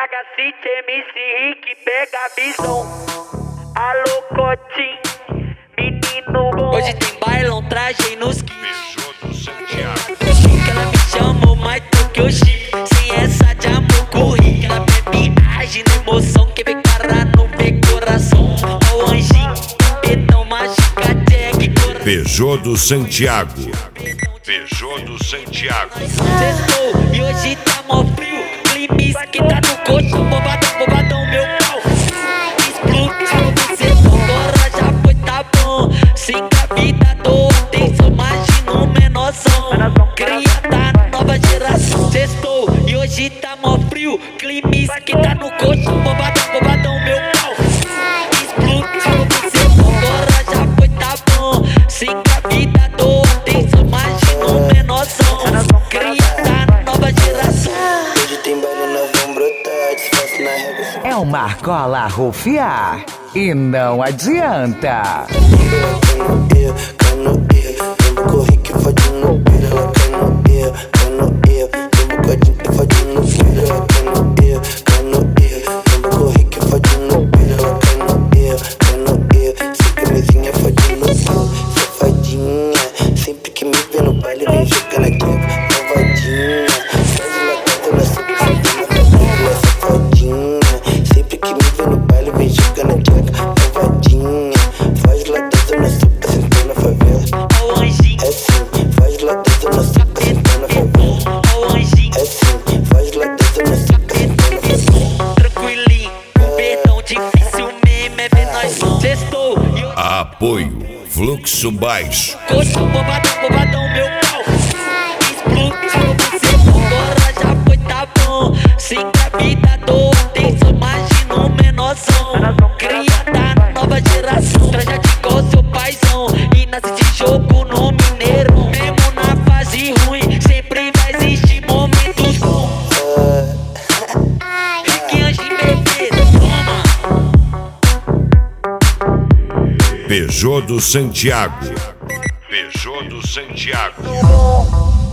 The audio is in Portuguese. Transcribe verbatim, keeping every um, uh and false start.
H City, M C Rick, pega a visão. Alô, Cotinho, menino bom. Hoje tem bailão, trajei nos Beijou do Santiago. que ela me chamou mais do que o chip. Sem essa de amor corri. Ela bebe, age na emoção. Que vê cara, não vê coração. Ó o anjinho, pedão, machuca, tag, coração. Beijou do Santiago. Beijou do Santiago. Sextou e hoje tá mó frio. Clima que tá no coxo, bobadão, bobadão, meu pau. Explode, você agora já foi, tá bom. Sem a vida toda tem só imagina um menorzão. Cria da nova geração. Sextou e hoje tá mó frio. Clima que tá no coxo, bobadão, bobadão, meu pau. Explode, você agora já foi, tá bom. Sem a vida toda tem só imagina um menorzão. Cria da nova geração. Hoje tem baile, nós vamos brotar. Desfaço na régua. É uma Marcola rufiar e não adianta. Cai no eu, cai no eu. Lembro corri que fode no pira. Ela cai no eu, cai no eu. Lembro codinho que fode no pira. Ela cai no eu, cai no eu. Lembro corri que fode no pira. Ela cai no eu, cai no eu. Sei que mesinha fode no pau. Safadinha, sempre que me vê no baile vem jogar na quebra. Malvadinha, faz latada na sopa, fazendo na favela. Safadinha, sempre que me vê no baile vem jogar na quebra. Malvadinha, faz latada na sopa, sentando na favela. Ó o anjinho, É sim, faz latada na sopa, sentando na favela. ó o anjinho, É sim, faz latada na sopa, sentando na favela. tranquilinho, perdão difícil mesmo é ver nós. Sextou e eu Apoio Fluxo Baixo. coxo, bobadão, bobadão, meu pau. Explode, você agora já foi, tá bom. Sem a vida toda tem só imagina um menorzão. Cria da nova geração. Traja de igual seu paizão. E nasce de jogo no Mineiro. Mesmo na fase ruim, sempre vai existir momentos bons. Rick, anjo e bebê, toma. Beijou do Santiago. Beijou do Santiago. Bom.